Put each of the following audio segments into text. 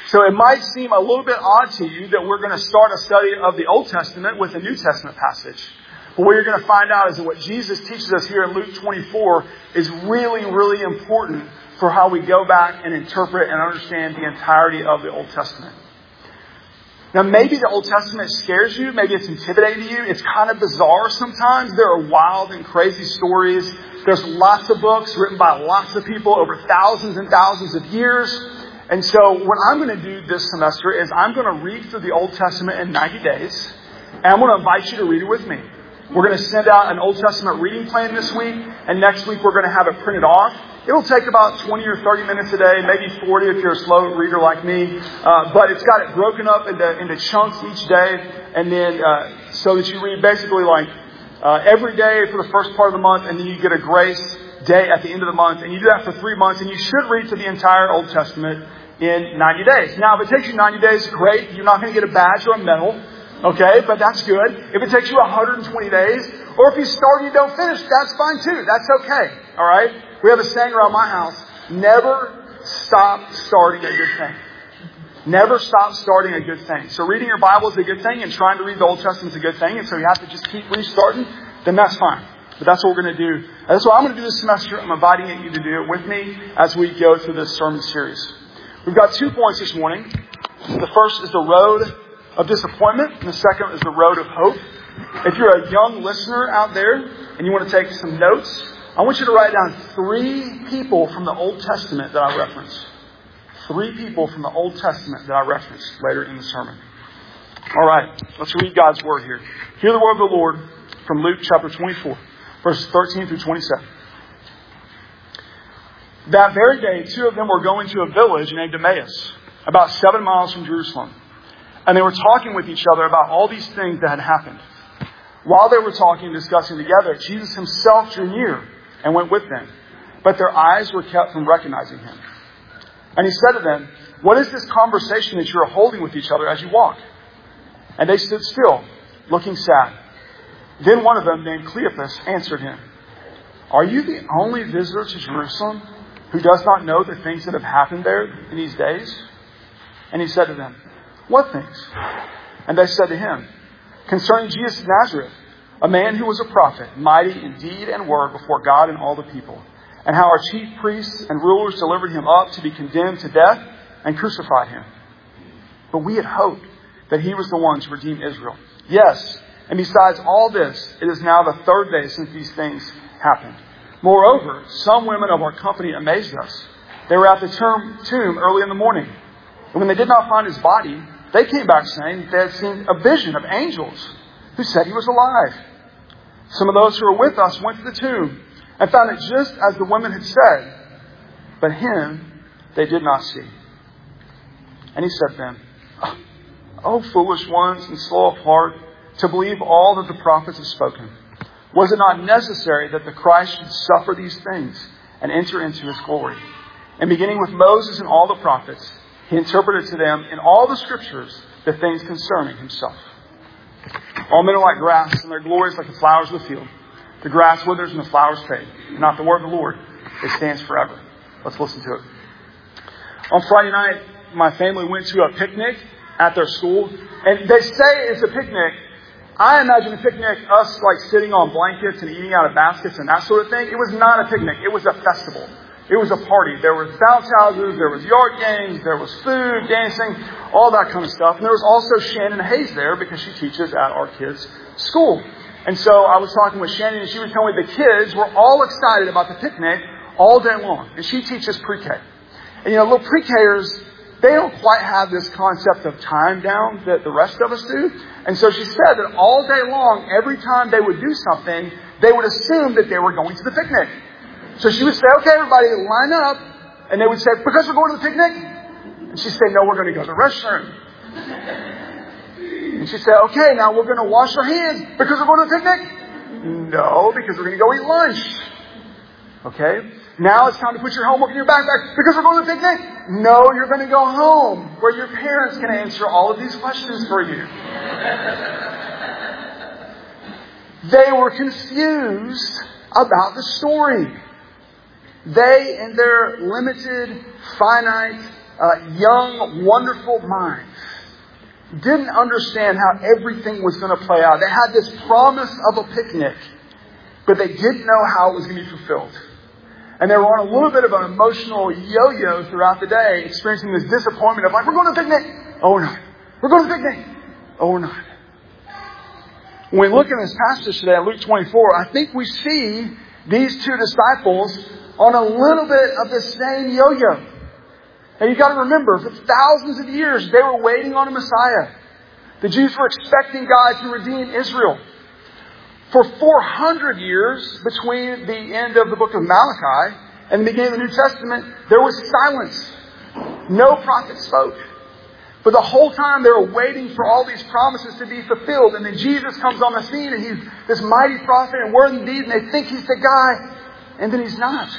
So it might seem a little bit odd to you that we're going to start a study of the Old Testament with a New Testament passage. But what you're going to find out is that what Jesus teaches us here in Luke 24 is really, really important for how we go back and interpret and understand the entirety of the Old Testament. Now, maybe the Old Testament scares you. Maybe it's intimidating to you. It's kind of bizarre sometimes. There are wild and crazy stories. There's lots of books written by lots of people over thousands and thousands of years. And so what I'm going to do this semester is I'm going to read through the Old Testament in 90 days. And I'm going to invite you to read it with me. We're going to send out an Old Testament reading plan this week. And next week we're going to have it printed off. It'll take about 20 or 30 minutes a day, maybe 40 if you're a slow reader like me. But it's got it broken up into chunks each day. And then so that you read basically like every day for the first part of the month. And then you get a grace day at the end of the month. And you do that for 3 months. And you should read through the entire Old Testament in 90 days. Now, if it takes you 90 days, great. You're not going to get a badge or a medal. Okay, but that's good. If it takes you 120 days, or if you start and you don't finish, that's fine too. That's okay. All right? We have a saying around my house, never stop starting a good thing. Never stop starting a good thing. So reading your Bible is a good thing, and trying to read the Old Testament is a good thing, and so you have to just keep restarting, then that's fine. But that's what we're going to do. That's what I'm going to do this semester. I'm inviting you to do it with me as we go through this sermon series. We've got 2 points this morning. The first is the road of disappointment, and the second is the road of hope. If you're a young listener out there and you want to take some notes, I want you to write down 3 people from the Old Testament that I reference. 3 people from the Old Testament that I reference later in the sermon. All right, let's read God's word here. Hear the word of the Lord from Luke chapter 24, verses 13 through 27. That very day, 2 of them were going to a village named Emmaus, about 7 miles from Jerusalem. And they were talking with each other about all these things that had happened. While they were talking and discussing together, Jesus himself drew near and went with them. But their eyes were kept from recognizing him. And he said to them, "What is this conversation that you are holding with each other as you walk?" And they stood still, looking sad. Then one of them, named Cleopas, answered him, "Are you the only visitor to Jerusalem who does not know the things that have happened there in these days?" And he said to them, "What things?" And they said to him, "Concerning Jesus of Nazareth, a man who was a prophet, mighty in deed and word before God and all the people, and how our chief priests and rulers delivered him up to be condemned to death and crucified him. But we had hoped that he was the one to redeem Israel. Yes, and besides all this, it is now the 3rd day since these things happened. Moreover, some women of our company amazed us. They were at the tomb early in the morning. And when they did not find his body, they came back saying they had seen a vision of angels who said he was alive. Some of those who were with us went to the tomb and found it just as the women had said, but him they did not see." And he said to them, "O foolish ones and slow of heart, to believe all that the prophets have spoken. Was it not necessary that the Christ should suffer these things and enter into his glory? And beginning with Moses and all the prophets, he interpreted to them in all the scriptures the things concerning himself. All men are like grass, and their glory is like the flowers of the field. The grass withers and the flowers fade, and not the word of the Lord, it stands forever." Let's listen to it. On Friday night, my family went to a picnic at their school, and they say it's a picnic. I imagine a picnic, us like sitting on blankets and eating out of baskets and that sort of thing. It was not a picnic. It was a festival. It was a party. There was bounce houses, there was yard games, there was food, dancing, all that kind of stuff. And there was also Shannon Hayes there because she teaches at our kids' school. And so I was talking with Shannon and she was telling me the kids were all excited about the picnic all day long. And she teaches pre-K. And little pre-Kers, they don't quite have this concept of time down that the rest of us do. And so she said that all day long, every time they would do something, they would assume that they were going to the picnic. So she would say, "Okay, everybody, line up." And they would say, "Because we're going to the picnic?" And she'd say, "No, we're going to go to the restroom." And she'd say, "Okay, now we're going to wash our hands because we're going to the picnic?" "No, because we're going to go eat lunch." "Okay, now it's time to put your homework in your backpack because we're going to the picnic?" "No, you're going to go home where your parents can answer all of these questions for you." They were confused about the story. They, in their limited, finite young, wonderful minds didn't understand how everything was going to play out. They had this promise of a picnic, but they didn't know how it was going to be fulfilled. And they were on a little bit of an emotional yo-yo throughout the day, experiencing this disappointment of like, we're going to a picnic. Oh, we're not. We're going to a picnic. Oh, we're not. When we look at this passage today, Luke 24, I think we see these two disciples on a little bit of the same yo-yo. And you've got to remember, for thousands of years, they were waiting on a Messiah. The Jews were expecting God to redeem Israel. For 400 years, between the end of the book of Malachi and the beginning of the New Testament, there was silence. No prophet spoke. But the whole time they were waiting for all these promises to be fulfilled. And then Jesus comes on the scene and he's this mighty prophet and word and deed, and they think he's the guy, and then he's not.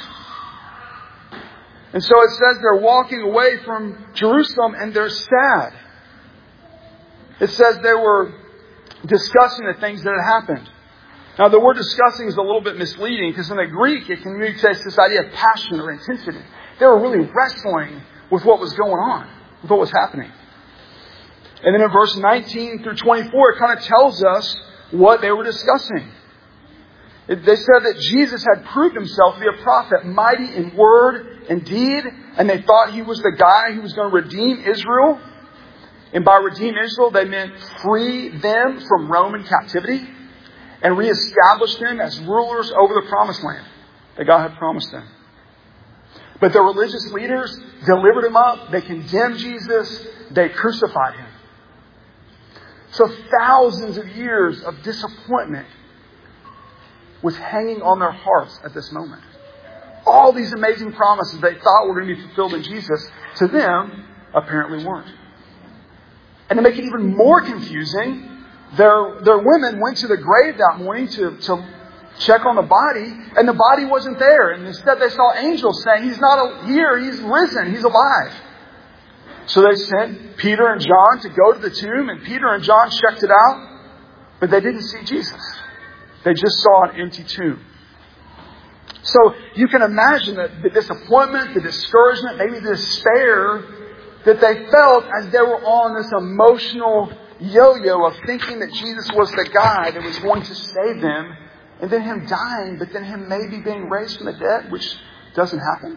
And so it says they're walking away from Jerusalem and they're sad. It says they were discussing the things that had happened. Now the word discussing is a little bit misleading because in the Greek it communicates this idea of passion or intensity. They were really wrestling with what was going on, with what was happening. And then in verse 19 through 24 it kind of tells us what they were discussing. They said that Jesus had proved himself to be a prophet, mighty in word and deed, and they thought he was the guy who was going to redeem Israel. And by redeem Israel, they meant free them from Roman captivity and reestablish them as rulers over the promised land that God had promised them. But the religious leaders delivered him up. They condemned Jesus. They crucified him. So thousands of years of disappointment was hanging on their hearts at this moment. All these amazing promises they thought were going to be fulfilled in Jesus, to them, apparently weren't. And to make it even more confusing, their women went to the grave that morning to check on the body, and the body wasn't there. And instead they saw angels saying, he's not here, he's risen, he's alive. So they sent Peter and John to go to the tomb, and Peter and John checked it out, but they didn't see Jesus. They just saw an empty tomb. So you can imagine that the disappointment, the discouragement, maybe the despair that they felt as they were on this emotional yo-yo of thinking that Jesus was the guy that was going to save them, and then him dying, but then him maybe being raised from the dead, which doesn't happen.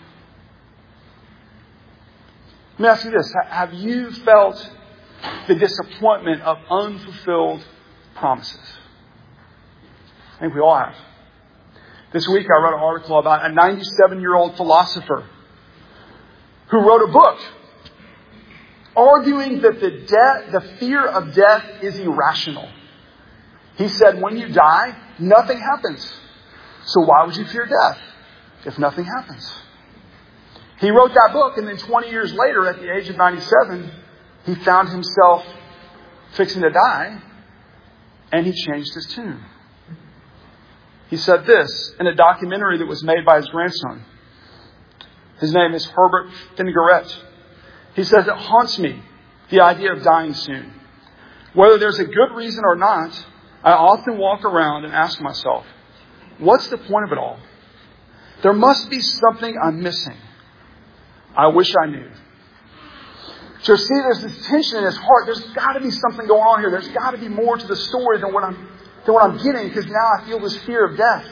Let me ask you this. Have you felt the disappointment of unfulfilled promises? I think we all have. This week I read an article about a 97-year-old philosopher who wrote a book arguing that the fear of death is irrational. He said, when you die, nothing happens. So why would you fear death if nothing happens? He wrote that book, and then 20 years later, at the age of 97, he found himself fixing to die, and he changed his tune. He said this in a documentary that was made by his grandson. His name is Herbert Fingaret. He says, it haunts me, the idea of dying soon. Whether there's a good reason or not, I often walk around and ask myself, what's the point of it all? There must be something I'm missing. I wish I knew. So see, there's this tension in his heart. There's got to be something going on here. There's got to be more to the story than what I'm getting, because now I feel this fear of death.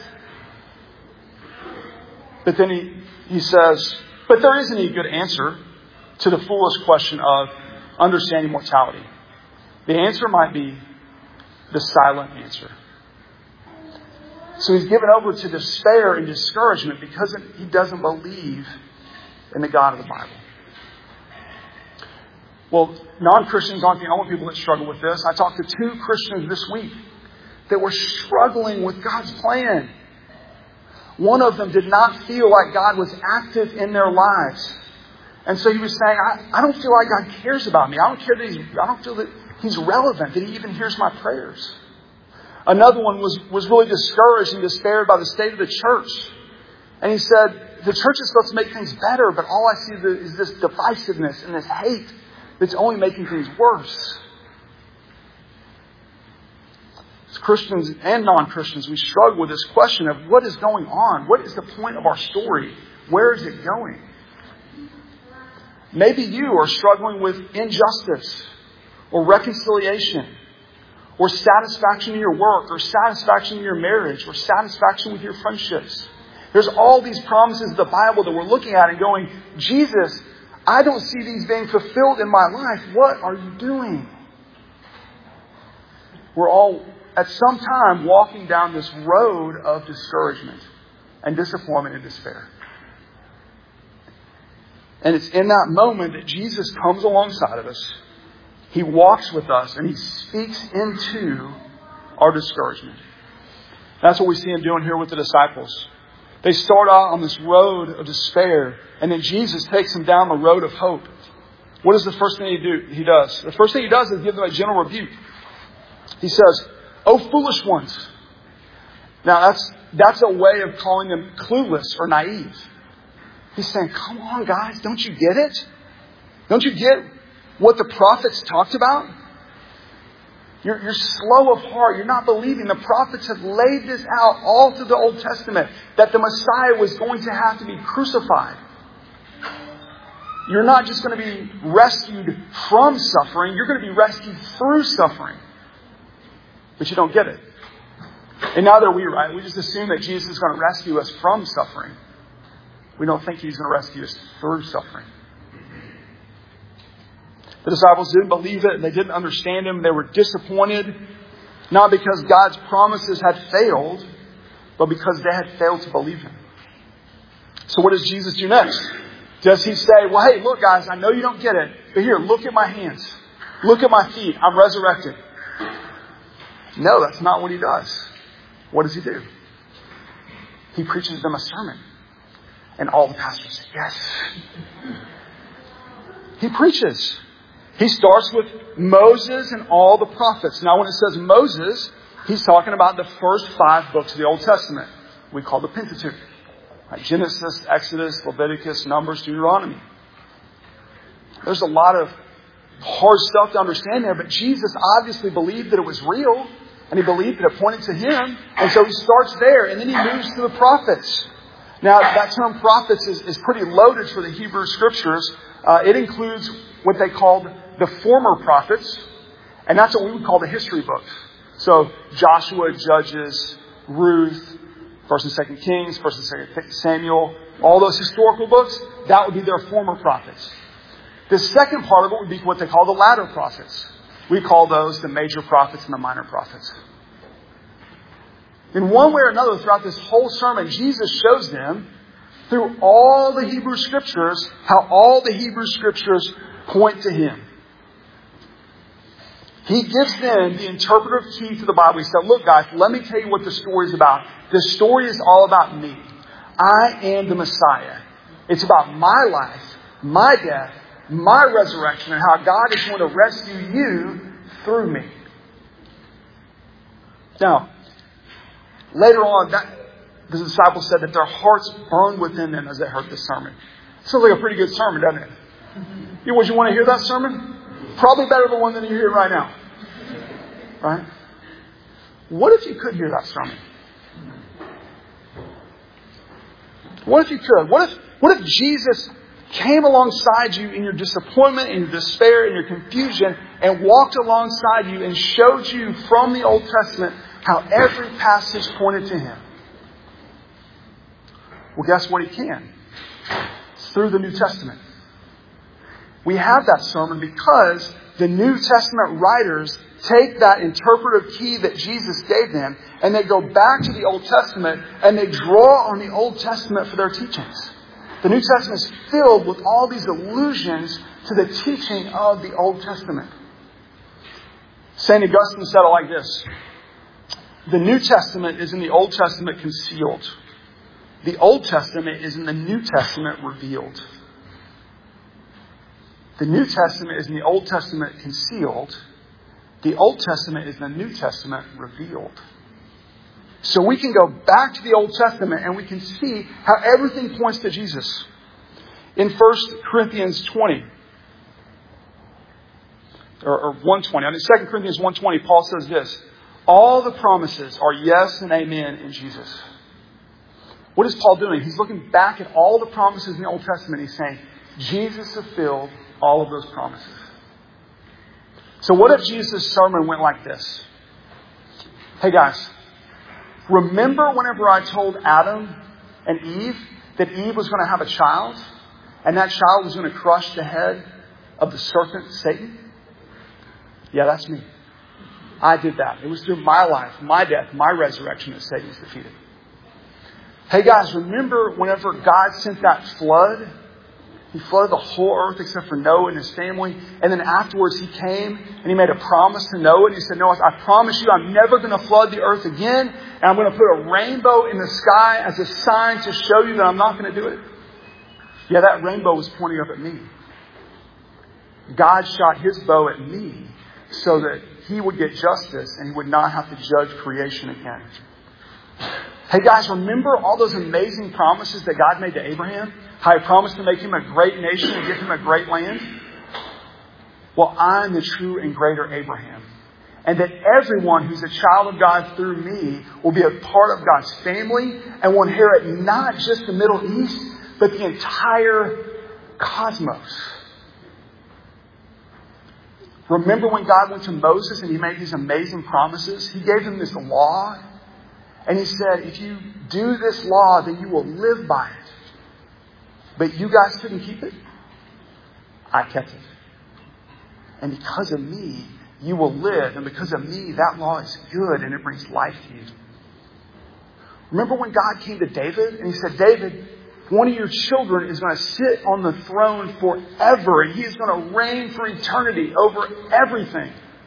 But then he says, but there isn't any good answer to the foolish question of understanding mortality. The answer might be the silent answer. So he's given over to despair and discouragement because he doesn't believe in the God of the Bible. Well, non-Christians aren't the only people that struggle with this. I talked to 2 Christians this week that were struggling with God's plan. One of them did not feel like God was active in their lives. And so he was saying, I don't feel like God cares about me. I don't feel that He's relevant, that He even hears my prayers. Another one was really discouraged and despaired by the state of the church. And he said, the church is supposed to make things better, but all I see is this divisiveness and this hate that's only making things worse. As Christians and non-Christians, we struggle with this question of what is going on? What is the point of our story? Where is it going? Maybe you are struggling with injustice or reconciliation or satisfaction in your work or satisfaction in your marriage or satisfaction with your friendships. There's all these promises of the Bible that we're looking at and going, Jesus, I don't see these being fulfilled in my life. What are you doing? We're all at some time walking down this road of discouragement and disappointment and despair. And it's in that moment that Jesus comes alongside of us. He walks with us and He speaks into our discouragement. That's what we see Him doing here with the disciples. They start out on this road of despair, and then Jesus takes them down the road of hope. What is the first thing He does? The first thing He does is give them a gentle rebuke. He says, "O foolish ones." Now that's a way of calling them clueless or naive. He's saying, come on, guys, don't you get it? Don't you get what the prophets talked about? You're slow of heart. You're not believing. The prophets have laid this out all through the Old Testament, that the Messiah was going to have to be crucified. You're not just going to be rescued from suffering. You're going to be rescued through suffering. But you don't get it. And neither are we, right? We just assume that Jesus is going to rescue us from suffering. We don't think He's going to rescue us through suffering. The disciples didn't believe it and they didn't understand Him. They were disappointed, not because God's promises had failed, but because they had failed to believe Him. So what does Jesus do next? Does He say, well, hey, look, guys, I know you don't get it, but here, look at my hands. Look at my feet. I'm resurrected. No, that's not what He does. What does He do? He preaches them a sermon. And all the pastors say, yes. He preaches. He starts with Moses and all the prophets. Now, when it says Moses, He's talking about the first 5 books of the Old Testament. We call the Pentateuch. Right? Genesis, Exodus, Leviticus, Numbers, Deuteronomy. There's a lot of hard stuff to understand there, but Jesus obviously believed that it was real, and He believed that it pointed to Him. And so He starts there, and then He moves to the prophets. Now, that term prophets is pretty loaded for the Hebrew Scriptures. It includes what they called the former prophets, and that's what we would call the history books. So, Joshua, Judges, Ruth, 1st and 2nd Kings, 1st and 2nd Samuel, all those historical books, that would be their former prophets. The second part of it would be what they call the latter prophets. We call those the major prophets and the minor prophets. In one way or another, throughout this whole sermon, Jesus shows them, through all the Hebrew Scriptures, how all the Hebrew Scriptures point to Him. He gives them the interpretive key to the Bible. He said, look, guys, let me tell you what the story is about. The story is all about me. I am the Messiah. It's about my life, my death, my resurrection, and how God is going to rescue you through me. Now, later on, the disciples said that their hearts burned within them as they heard this sermon. Sounds like a pretty good sermon, doesn't it? Would you want to hear that sermon? Probably better than one than you're hearing right now. Right? What if you could hear that sermon? What if you could? What if Jesus came alongside you in your disappointment, in your despair, in your confusion, and walked alongside you and showed you from the Old Testament how every passage pointed to Him? Well, guess what He can? It's through the New Testament. We have that sermon because the New Testament writers take that interpretive key that Jesus gave them and they go back to the Old Testament and they draw on the Old Testament for their teachings. The New Testament is filled with all these allusions to the teaching of the Old Testament. St. Augustine said it like this: the New Testament is in the Old Testament concealed. The Old Testament is in the New Testament revealed. The New Testament is in the Old Testament concealed. The Old Testament is in the New Testament revealed. So we can go back to the Old Testament and we can see how everything points to Jesus. In 1 Corinthians 20, or 1:20, I mean 2 Corinthians 1:20, Paul says this: all the promises are yes and amen in Jesus. What is Paul doing? He's looking back at all the promises in the Old Testament. He's saying, Jesus fulfilled all of those promises. So what if Jesus' sermon went like this? Hey guys, remember whenever I told Adam and Eve that Eve was going to have a child, and that child was going to crush the head of the serpent, Satan? Yeah, that's me. I did that. It was through my life, my death, my resurrection that Satan was defeated. Hey guys, remember whenever God sent that flood? He flooded the whole earth except for Noah and his family. And then afterwards he came and he made a promise to Noah. And he said, Noah, I promise you I'm never going to flood the earth again. And I'm going to put a rainbow in the sky as a sign to show you that I'm not going to do it. Yeah, that rainbow was pointing up at me. God shot his bow at me so that he would get justice and he would not have to judge creation again. Hey guys, remember all those amazing promises that God made to Abraham? How he promised to make him a great nation and give him a great land? Well, I'm the true and greater Abraham. And that everyone who's a child of God through me will be a part of God's family and will inherit not just the Middle East, but the entire cosmos. Remember when God went to Moses and he made these amazing promises? He gave him this law. And he said, if you do this law, then you will live by it. But you guys couldn't keep it. I kept it. And because of me, you will live. And because of me, that law is good and it brings life to you. Remember when God came to David and he said, David, one of your children is going to sit on the throne forever. And he is going to reign for eternity over everything.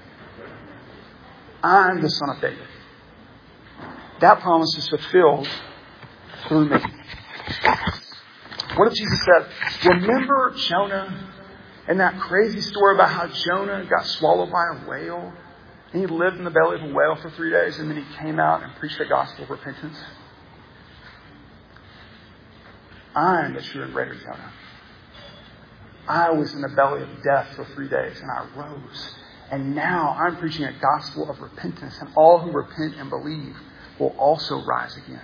I'm the son of David. That promise is fulfilled through me. What if Jesus said, remember Jonah and that crazy story about how Jonah got swallowed by a whale? And he lived in the belly of a whale for 3 days and then he came out and preached the gospel of repentance. I'm the true and greater Jonah. I was in the belly of death for 3 days and I rose. And now I'm preaching a gospel of repentance, and all who repent and believe will also rise again.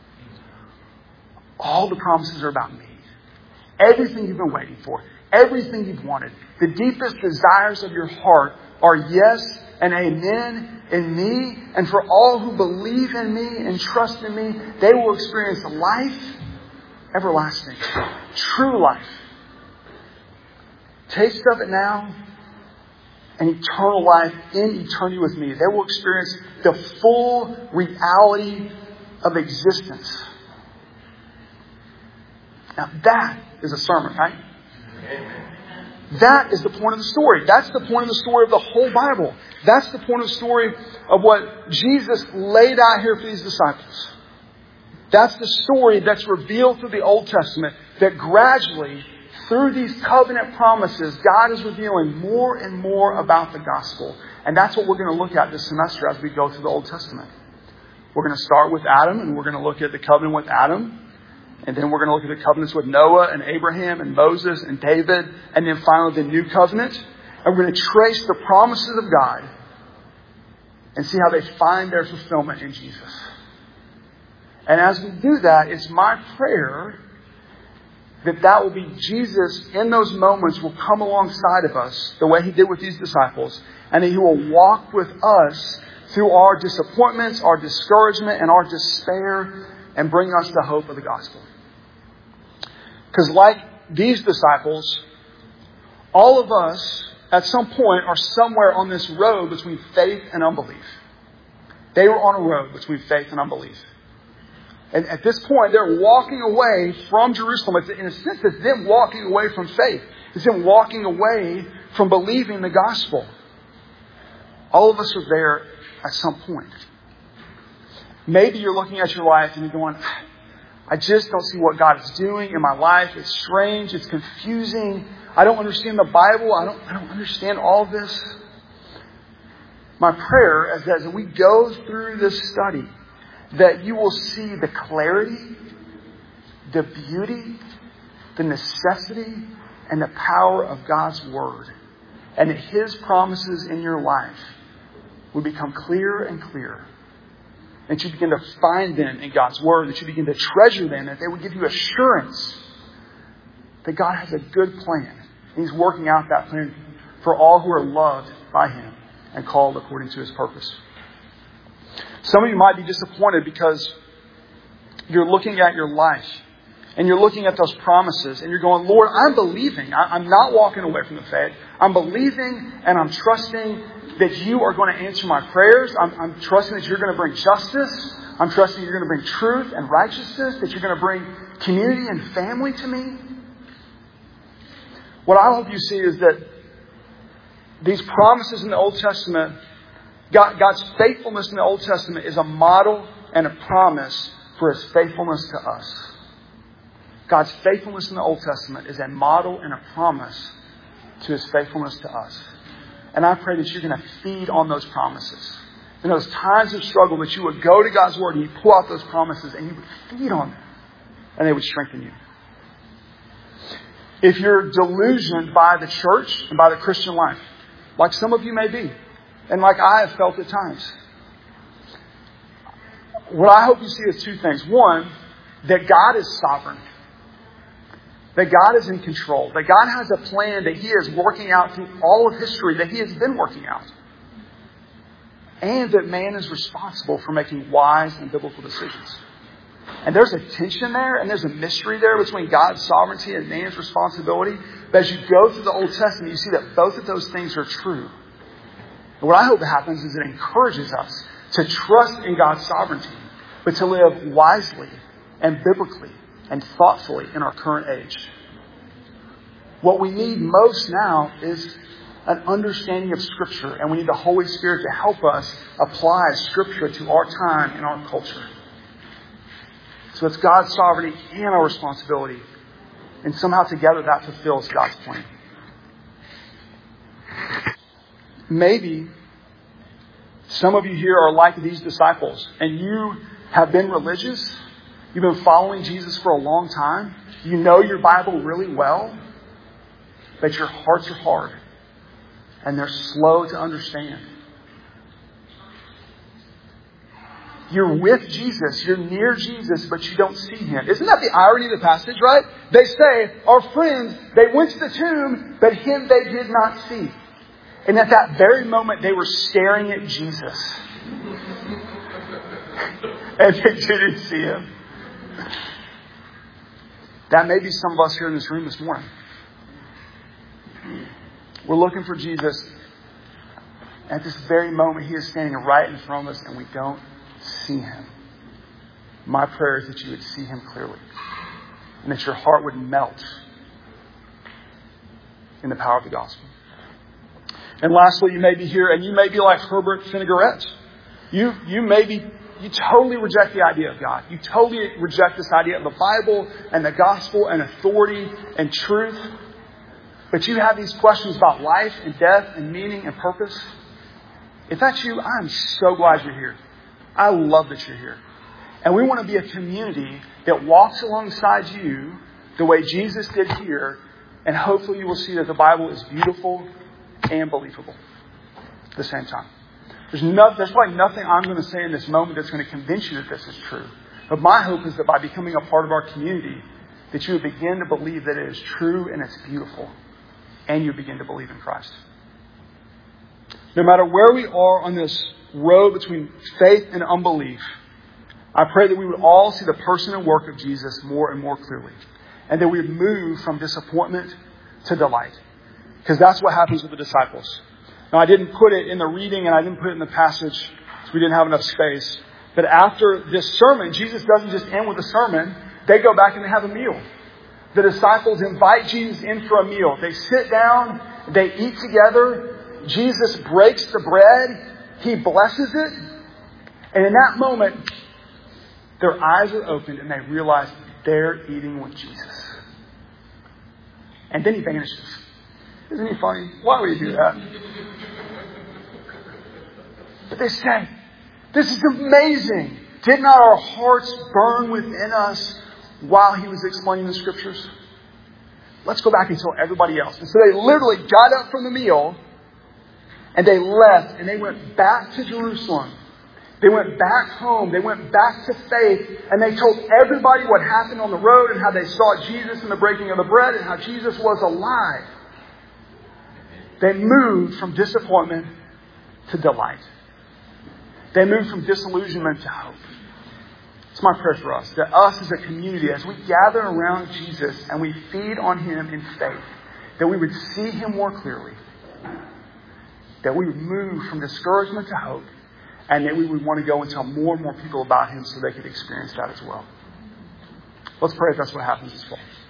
All the promises are about me. Everything you've been waiting for, everything you've wanted, the deepest desires of your heart are yes and amen in me. And for all who believe in me and trust in me, they will experience life everlasting, true life. Taste of it now and eternal life in eternity with me. They will experience the full reality of existence. Now that is a sermon, right? That is the point of the story. That's the point of the story of the whole Bible. That's the point of the story of what Jesus laid out here for these disciples. That's the story that's revealed through the Old Testament, that gradually, through these covenant promises, God is revealing more and more about the gospel. And that's what we're going to look at this semester as we go through the Old Testament. We're going to start with Adam, and we're going to look at the covenant with Adam. And then we're going to look at the covenants with Noah and Abraham and Moses and David. And then finally the new covenant. And we're going to trace the promises of God and see how they find their fulfillment in Jesus. And as we do that, it's my prayer that will be Jesus in those moments will come alongside of us the way he did with these disciples. And that he will walk with us through our disappointments, our discouragement, and our despair, and bring us the hope of the gospel. Because like these disciples, all of us at some point are somewhere on this road between faith and unbelief. They were on a road between faith and unbelief. And at this point, they're walking away from Jerusalem. In a sense, it's them walking away from faith. It's them walking away from believing the gospel. All of us are there at some point. Maybe you're looking at your life and you're going, I just don't see what God is doing in my life. It's strange. It's confusing. I don't understand the Bible. I don't understand all of this. My prayer is that as we go through this study, that you will see the clarity, the beauty, the necessity, and the power of God's Word. And that His promises in your life will become clearer and clearer. And you begin to find them in God's Word. That you begin to treasure them. That they will give you assurance that God has a good plan. And He's working out that plan for all who are loved by Him and called according to His purpose. Some of you might be disappointed because you're looking at your life and you're looking at those promises and you're going, Lord, I'm believing. I'm not walking away from the faith. I'm believing and I'm trusting that you are going to answer my prayers. I'm trusting that you're going to bring justice. I'm trusting you're going to bring truth and righteousness, that you're going to bring community and family to me. What I hope you see is that these promises in the Old Testament, God's faithfulness in the Old Testament is a model and a promise for His faithfulness to us. God's faithfulness in the Old Testament is a model and a promise to His faithfulness to us. And I pray that you're going to feed on those promises. In those times of struggle, that you would go to God's Word and you pull out those promises and you would feed on them. And they would strengthen you. If you're delusioned by the church and by the Christian life, like some of you may be, and like I have felt at times, what I hope you see is two things. One, that God is sovereign. That God is in control. That God has a plan that He is working out through all of history, that He has been working out. And that man is responsible for making wise and biblical decisions. And there's a tension there, and there's a mystery there between God's sovereignty and man's responsibility. But as you go through the Old Testament, you see that both of those things are true. And what I hope happens is it encourages us to trust in God's sovereignty, but to live wisely and biblically and thoughtfully in our current age. What we need most now is an understanding of Scripture, and we need the Holy Spirit to help us apply Scripture to our time and our culture. So it's God's sovereignty and our responsibility, and somehow together that fulfills God's plan. Maybe some of you here are like these disciples, and you have been religious. You've been following Jesus for a long time. You know your Bible really well, but your hearts are hard and they're slow to understand. You're with Jesus, you're near Jesus, but you don't see Him. Isn't that the irony of the passage, right? They say, our friends, they went to the tomb, but Him they did not see. And at that very moment, they were staring at Jesus. And they didn't see Him. That may be some of us here in this room this morning. We're looking for Jesus. At this very moment, He is standing right in front of us and we don't see Him. My prayer is that you would see Him clearly. And that your heart would melt in the power of the gospel. And lastly, you may be here and you may be like Herbert Finnegaret. You totally reject the idea of God. You totally reject this idea of the Bible and the gospel and authority and truth. But you have these questions about life and death and meaning and purpose. If that's you, I'm so glad you're here. I love that you're here. And we want to be a community that walks alongside you the way Jesus did here. And hopefully you will see that the Bible is beautiful and believable at the same time. There's probably nothing I'm going to say in this moment that's going to convince you that this is true. But my hope is that by becoming a part of our community, that you would begin to believe that it is true and it's beautiful. And you begin to believe in Christ. No matter where we are on this road between faith and unbelief, I pray that we would all see the person and work of Jesus more and more clearly. And that we would move from disappointment to delight. Because that's what happens with the disciples. Now, I didn't put it in the reading and I didn't put it in the passage because we didn't have enough space. But after this sermon, Jesus doesn't just end with a sermon. They go back and they have a meal. The disciples invite Jesus in for a meal. They sit down. They eat together. Jesus breaks the bread. He blesses it. And in that moment, their eyes are opened and they realize they're eating with Jesus. And then He vanishes. Isn't He funny? Why would He do that? But they say, this is amazing. Did not our hearts burn within us while He was explaining the Scriptures? Let's go back and tell everybody else. And so they literally got up from the meal and they left and they went back to Jerusalem. They went back home. They went back to faith. And they told everybody what happened on the road and how they saw Jesus in the breaking of the bread and how Jesus was alive. They moved from disappointment to delight. They moved from disillusionment to hope. It's my prayer for us, that us as a community, as we gather around Jesus and we feed on Him in faith, that we would see Him more clearly, that we would move from discouragement to hope, and that we would want to go and tell more and more people about Him so they could experience that as well. Let's pray if that's what happens this fall.